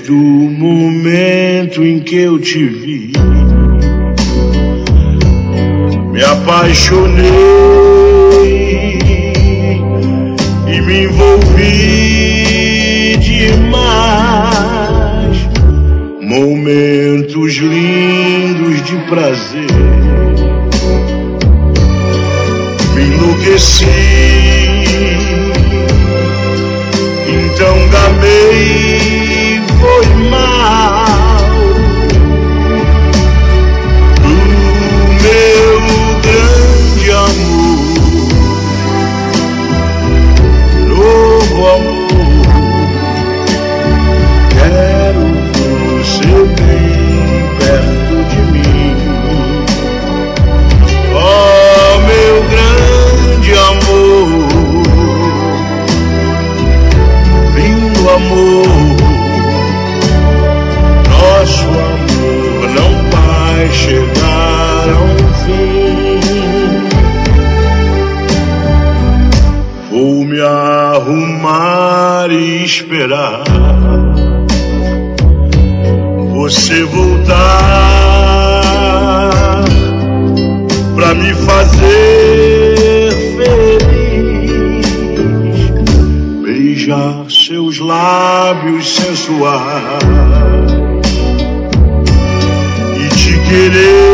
Desde o momento em que eu te vi, me apaixonei e me envolvi demais. Momentos lindos de prazer, me enlouqueci, então gamei, foi mal. O meu grande amor, novo amor, quero você bem perto de mim. Oh, meu grande amor, lindo amor, nosso amor não vai chegar ao fim. Vou me arrumar e esperar você voltar pra me fazer feliz, beijar seus lábios sensuais e te querer